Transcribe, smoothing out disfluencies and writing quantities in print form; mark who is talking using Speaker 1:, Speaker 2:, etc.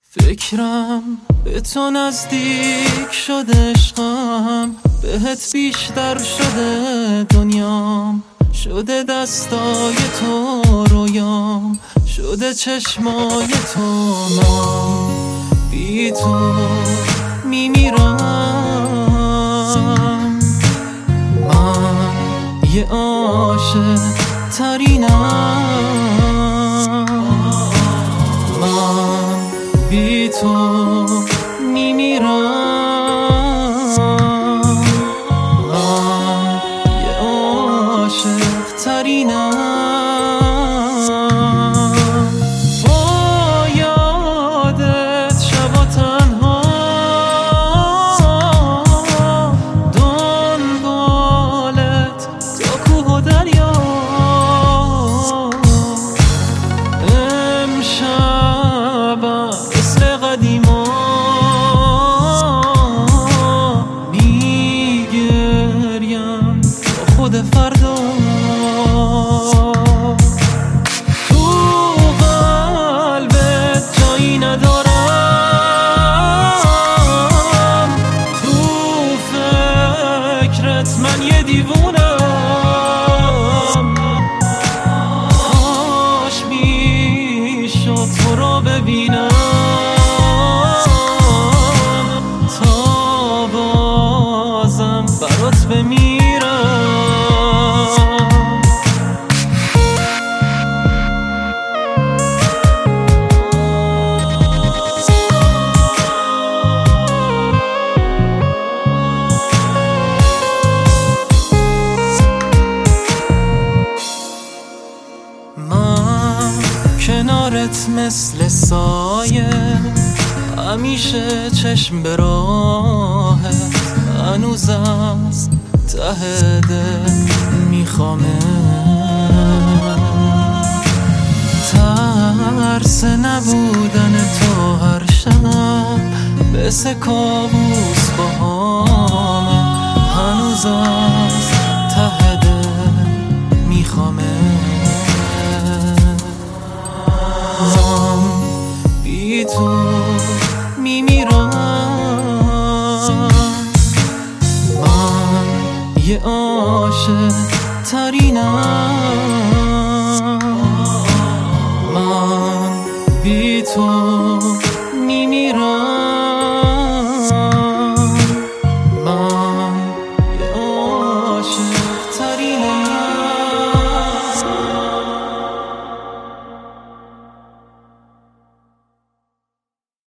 Speaker 1: فکرم به تو نزدیک شده، عشقم بهت بیشتر شده، دنیام شده دستای تو، رویام شده چشمای تو. من بی تو میمیرم، من یه عاشق ترینم، من بی تو میمیرم، من یه عاشق ترینم. با یادت شبا تنها دنبالت تا کوه و دریا، امشبم مثل قدیما میگریم با خود فردا. تو قلبت جایی ندارم، تو فکرت من یه دیوونم. کاش میشد تو رو ببینم تا بازم برات بمیرم. من کنارت مثل سایه، همیشه چشم به راهت، هنوز از ته دل میخوامه. ترس نبودن تو هر شب مثل کابوس باهامه، هنوز از ته دل میخوامه. من بی تو میمیرم، من یه عاشق ترینم، من بی تو